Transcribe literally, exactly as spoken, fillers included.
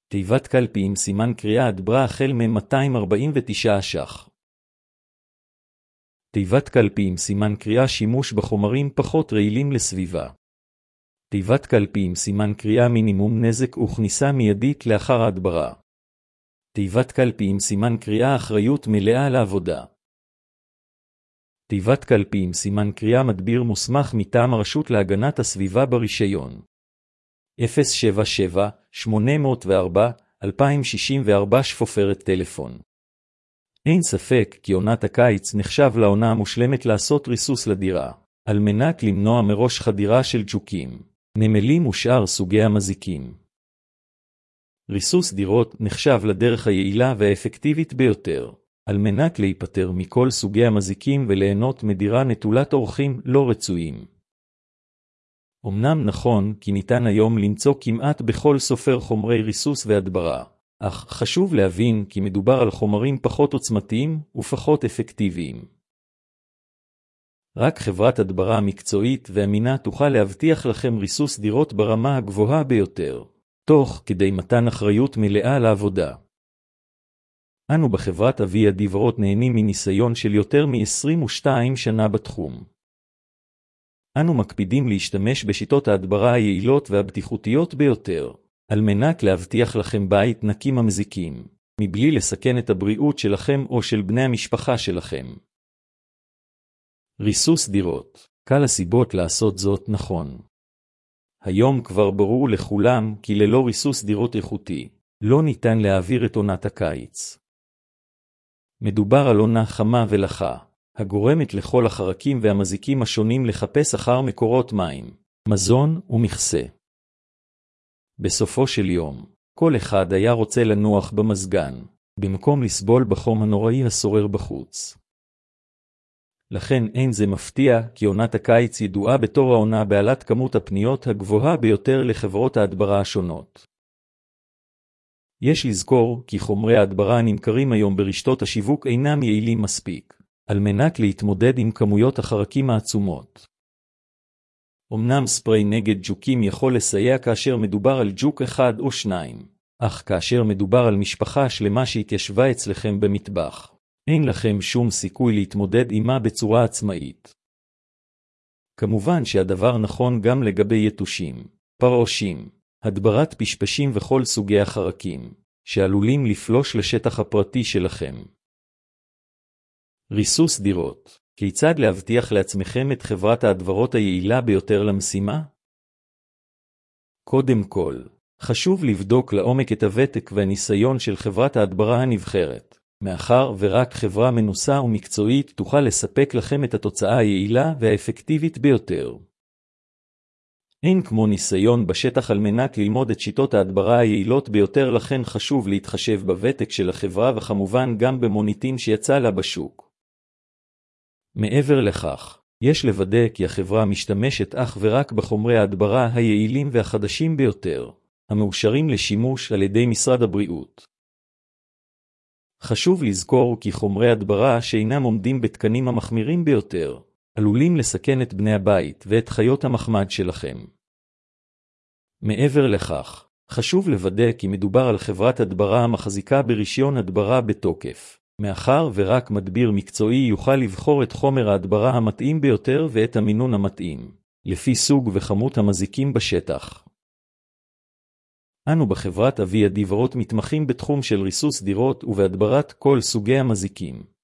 תיבת קלפי עם סימן קריאה הדברה החל מ-מאתיים ארבעים ותשעה ש"ח. תיבת קלפי עם סימן קריאה שימוש בחומרים פחות רעילים לסביבה. תיבת קלפי עם סימן קריאה מינימום נזק וכניסה מיידית לאחר ההדברה. תיבת קלפי עם סימן קריאה אחריות מלאה לעבודה. תיבת קלפי עם סימן קריאה מדביר מוסמך מטעם הרשות להגנת הסביבה ברישיון. אפס שבע שבע שמונה אפס ארבע אלפיים שישים וארבע שפופרת טלפון. אין ספק כי עונת הקיץ נחשב לעונה המושלמת לעשות ריסוס לדירה, על מנת למנוע מראש חדירה של ג'וקים, נמלים ושאר סוגי המזיקים. ריסוס דירות נחשב לדרך היעילה והאפקטיבית ביותר, על מנת להיפטר מכל סוגי המזיקים וליהנות מדירה נטולת אורחים לא רצויים. אמנם נכון כי ניתן היום למצוא כמעט בכל סופר חומרי ריסוס והדברה, אך חשוב להבין כי מדובר על חומרים פחות עוצמתיים ופחות אפקטיביים. רק חברת הדברה מקצועית ואמינה תוכל להבטיח לכם ריסוס דירות ברמה הגבוהה ביותר, תוך כדי מתן אחריות מלאה לעבודה. אנו בחברת אבי הדברות נהנים מניסיון של יותר מ-עשרים ושתיים שנה בתחום. אנו מקפידים להשתמש בשיטות ההדברה היעילות והבטיחותיות ביותר, על מנת להבטיח לכם בית נקי ממזיקים, מבלי לסכן את הבריאות שלכם או של בני המשפחה שלכם. ריסוס דירות, קל הסיבות לעשות זאת נכון. היום כבר ברור לכולם כי ללא ריסוס דירות איכותי, לא ניתן להעביר את עונת הקיץ. מדובר על עונה חמה ולחה, הגורמת לכל החרקים והמזיקים השונים לחפש אחר מקורות מים, מזון ומכסה. בסופו של יום, כל אחד היה רוצה לנוח במזגן, במקום לסבול בחום הנוראי השורר בחוץ. לכן אין זה מפתיע כי עונת הקיץ ידועה בתור העונה בעלת כמות הפניות הגבוהה ביותר לחברות ההדברה השונות. יש לזכור כי חומרי ההדברה הנמכרים היום ברשתות השיווק אינם יעילים מספיק, על מנת להתמודד עם כמויות החרקים העצומות. אמנם ספרי נגד ג'וקים יכול לסייע כאשר מדובר על ג'וק אחד או שניים, אך כאשר מדובר על משפחה שלמה שהתיישבה אצלכם במטבח, אין לכם שום סיכוי להתמודד עמה בצורה עצמאית. כמובן שהדבר נכון גם לגבי יתושים, פרעושים, הדברת פשפשים וכל סוגי החרקים, שעלולים לפלוש לשטח הפרטי שלכם. ריסוס דירות, כיצד להבטיח לעצמכם את חברת ההדברות היעילה ביותר למשימה? קודם כל, חשוב לבדוק לעומק את הוותק והניסיון של חברת ההדברה הנבחרת, מאחר ורק חברה מנוסה ומקצועית תוכל לספק לכם את התוצאה היעילה והאפקטיבית ביותר. אין כמו ניסיון בשטח על מנת ללמוד את שיטות ההדברה היעילות ביותר, לכן חשוב להתחשב בוותק של החברה וכמובן גם במוניטין שיצא לה בשוק. מעבר לכך, יש לוודא כי החברה משתמשת אך ורק בחומרי ההדברה היעילים והחדשים ביותר, המאושרים לשימוש על ידי משרד הבריאות. חשוב לזכור כי חומרי הדברה שאינם עומדים בתקנים המחמירים ביותר, עלולים לסכן את בני הבית ואת חיות המחמד שלכם. מעבר לכך, חשוב לוודא כי מדובר על חברת הדברה המחזיקה ברישיון הדברה בתוקף, מאחר ורק מדביר מקצועי יוכל לבחור את חומר ההדברה המתאים ביותר ואת המינון המתאים, לפי סוג וכמות המזיקים בשטח. אנו בחברת אבי הדברות מתמחים בתחום של ריסוס דירות ובהדברת כל סוגי המזיקים.